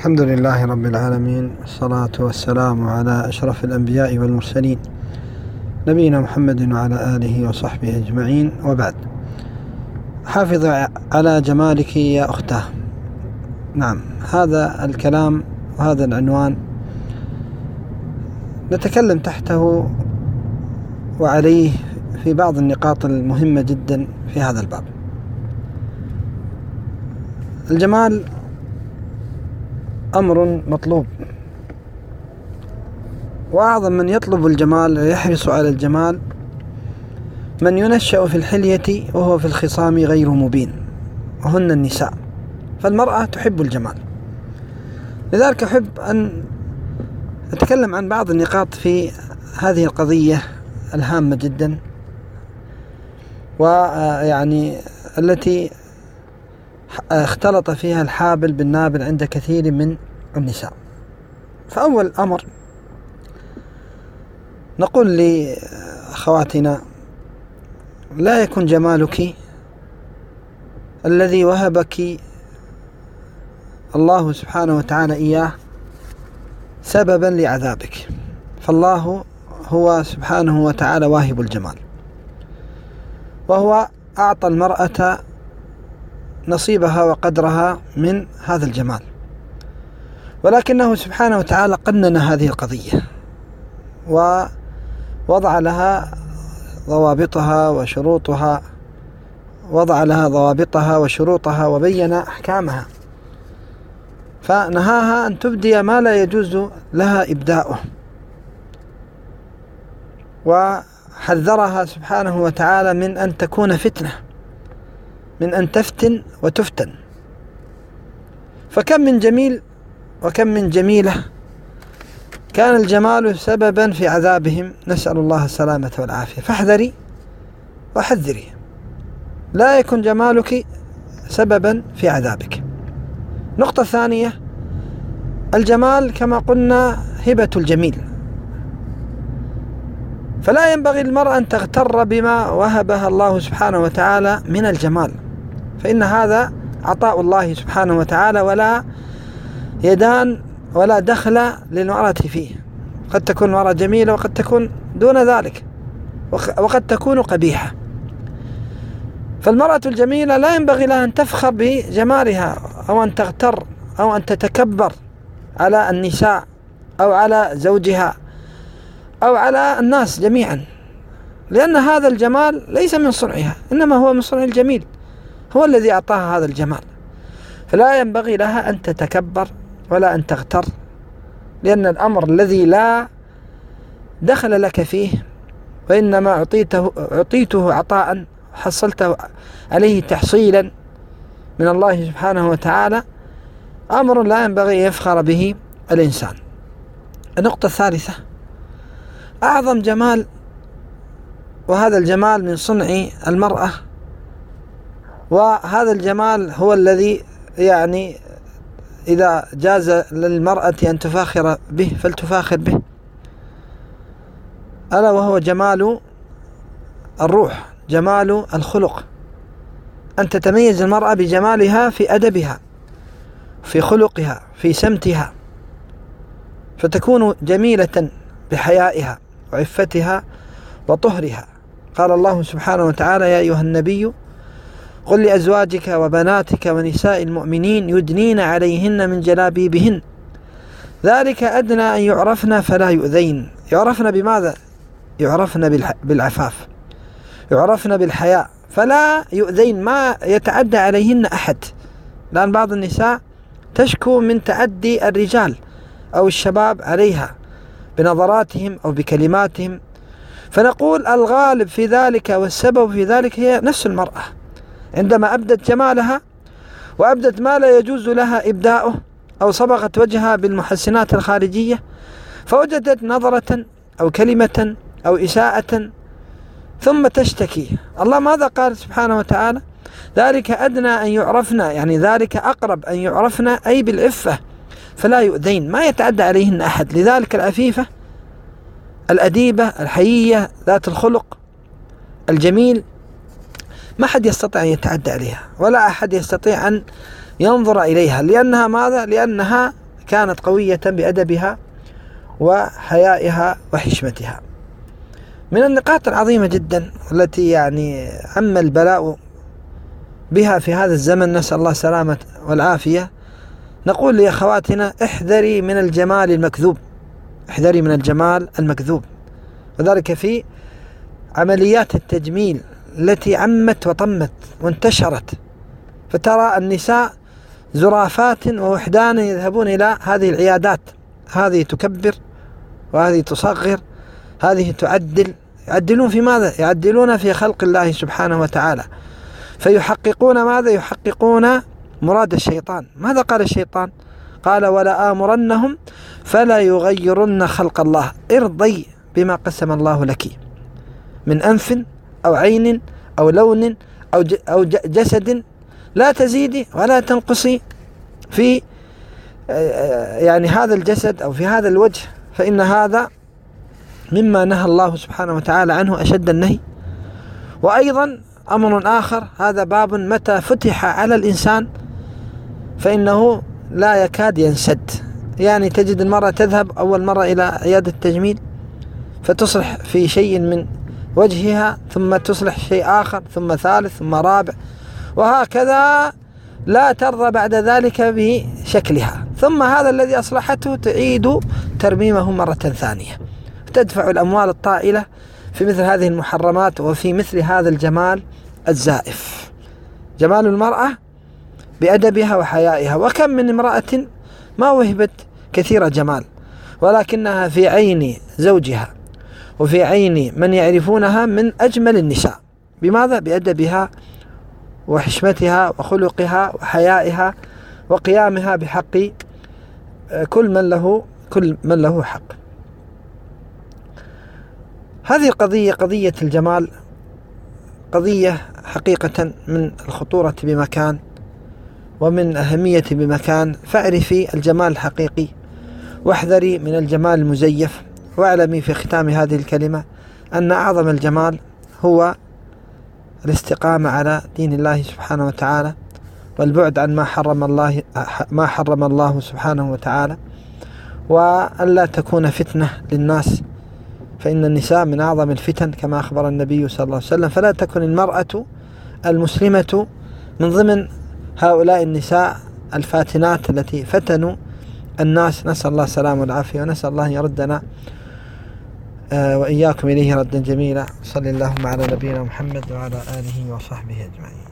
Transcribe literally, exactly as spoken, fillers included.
الحمد لله رب العالمين، والصلاة والسلام على أشرف الأنبياء والمرسلين نبينا محمد وعلى آله وصحبه أجمعين، وبعد. حافظ على جمالك يا أختاه. نعم، هذا الكلام وهذا العنوان نتكلم تحته وعليه في بعض النقاط المهمة جدا في هذا الباب. الجمال أمر مطلوب، وأعظم من يطلب الجمال ويحرص على الجمال من ينشأ في الحلية وهو في الخصام غير مبين، وهن النساء. فالمرأة تحب الجمال، لذلك أحب أن أتكلم عن بعض النقاط في هذه القضية الهامة جدا، ويعني التي اختلط فيها الحابل بالنابل عند كثير من النساء. فأول أمر نقول لأخواتنا: لا يكن جمالك الذي وهبك الله سبحانه وتعالى إياه سببا لعذابك، فالله هو سبحانه وتعالى واهب الجمال، وهو أعطى المرأة نصيبها وقدرها من هذا الجمال، ولكنه سبحانه وتعالى قنن هذه القضية ووضع لها ضوابطها وشروطها وضع لها ضوابطها وشروطها وبين أحكامها، فنهاها أن تبدي ما لا يجوز لها إبداؤه، وحذرها سبحانه وتعالى من أن تكون فتنة، من أن تفتن وتفتن. فكم من جميل وكم من جميلة كان الجمال سببا في عذابهم، نسأل الله السلامة والعافية. فاحذري وحذري، لا يكن جمالك سببا في عذابك. نقطة ثانية: الجمال كما قلنا هبة الجميل، فلا ينبغي المرأة أن تغتر بما وهبها الله سبحانه وتعالى من الجمال، فإن هذا عطاء الله سبحانه وتعالى، ولا يدان ولا دخل للمرأة فيه. قد تكون المرأة جميلة وقد تكون دون ذلك، وقد تكون قبيحة. فالمرأة الجميلة لا ينبغي لها أن تفخر بجمالها، أو أن تغتر أو أن تتكبر على النساء أو على زوجها أو على الناس جميعا، لأن هذا الجمال ليس من صنعها، إنما هو من صنع الجميل، هو الذي أعطاها هذا الجمال. فلا ينبغي لها أن تتكبر ولا أن تغتر، لأن الأمر الذي لا دخل لك فيه، وإنما أعطيته, أعطيته عطاء حصلته عليه تحصيلا من الله سبحانه وتعالى، أمر لا ينبغي يفخر به الإنسان. النقطة الثالثة: أعظم جمال، وهذا الجمال من صنع المرأة، وهذا الجمال هو الذي يعني إذا جاز للمرأة أن تفاخر به فلتفاخر به، ألا وهو جمال الروح، جمال الخلق، أن تتميز المرأة بجمالها في أدبها، في خلقها، في سمتها، فتكون جميلة بحيائها وعفتها وطهرها. قال الله سبحانه وتعالى: يا أيها النبي قل لأزواجك وبناتك ونساء المؤمنين يدنين عليهن من جلابيبهن ذلك أدنى أن يعرفن فلا يؤذين. يعرفن بماذا؟ يعرفن بالعفاف، يعرفن بالحياء، فلا يؤذين، ما يتعدى عليهن أحد. لأن بعض النساء تشكو من تعدي الرجال أو الشباب عليها بنظراتهم أو بكلماتهم، فنقول الغالب في ذلك والسبب في ذلك هي نفس المرأة، عندما أبدت جمالها وأبدت ما لا يجوز لها إبداؤه، أو صبغت وجهها بالمحسنات الخارجية، فوجدت نظرة أو كلمة أو إساءة ثم تشتكي. الله ماذا قال سبحانه وتعالى؟ ذلك أدنى أن يعرفن، يعني ذلك أقرب أن يعرفن أي بالعفة، فلا يؤذين، ما يتعدى عليهن أحد. لذلك العفيفة الأديبة الحيية ذات الخلق الجميل ما أحد يستطيع أن يتعدى عليها، ولا أحد يستطيع أن ينظر إليها، لأنها ماذا؟ لأنها كانت قوية بأدبها وحيائها وحشمتها. من النقاط العظيمة جدا التي يعني عم البلاء بها في هذا الزمن، نسأل الله السلامة والعافية، نقول لأخواتنا: احذري من الجمال المكذوب، احذري من الجمال المكذوب، وذلك في عمليات التجميل التي عمت وطمت وانتشرت، فترى النساء زرافات ووحدان يذهبون إلى هذه العيادات، هذه تكبر وهذه تصغر، هذه تعدل. يعدلون في ماذا؟ يعدلون في خلق الله سبحانه وتعالى، فيحققون ماذا؟ يحققون مراد الشيطان. ماذا قال الشيطان؟ قال: ولا آمرنهم فلا يغيرن خلق الله. ارضي بما قسم الله لك من أنف أو عين أو لون أو أو جسد، لا تزيدي ولا تنقصي في يعني هذا الجسد أو في هذا الوجه، فإن هذا مما نهى الله سبحانه وتعالى عنه أشد النهي. وأيضا أمر آخر، هذا باب متى فتح على الإنسان فإنه لا يكاد ينسد. يعني تجد المرأة تذهب أول مرة إلى عيادة التجميل فتصلح في شيء من وجهها، ثم تصلح شيء آخر، ثم ثالث، ثم رابع، وهكذا لا ترضى بعد ذلك بشكلها، ثم هذا الذي أصلحته تعيد ترميمه مرة ثانية، تدفع الأموال الطائلة في مثل هذه المحرمات وفي مثل هذا الجمال الزائف. جمال المرأة بأدبها وحيائها. وكم من امرأة ما وهبت كثير جمال، ولكنها في عين زوجها وفي عين من يعرفونها من أجمل النساء. بماذا؟ بأدبها وحشمتها وخلقها وحيائها وقيامها بحق كل من له كل من له حق. هذه القضية، قضية الجمال، قضية حقيقة من الخطورة بمكان ومن أهمية بمكان. فاعرفي الجمال الحقيقي واحذري من الجمال المزيف، واعلمي في ختام هذه الكلمة أن أعظم الجمال هو الاستقامة على دين الله سبحانه وتعالى، والبعد عن ما حرم الله ما حرم الله سبحانه وتعالى، وأن لا تكون فتنة للناس، فإن النساء من أعظم الفتن كما أخبر النبي صلى الله عليه وسلم. فلا تكن المرأة المسلمة من ضمن هؤلاء النساء الفاتنات التي فتنوا الناس. نسأل الله السلامة والعافية، ونسأل الله أن يردنا وإياكم إليه ردا جميلا. صلى اللهم على نبينا محمد وعلى آله وصحبه أجمعين.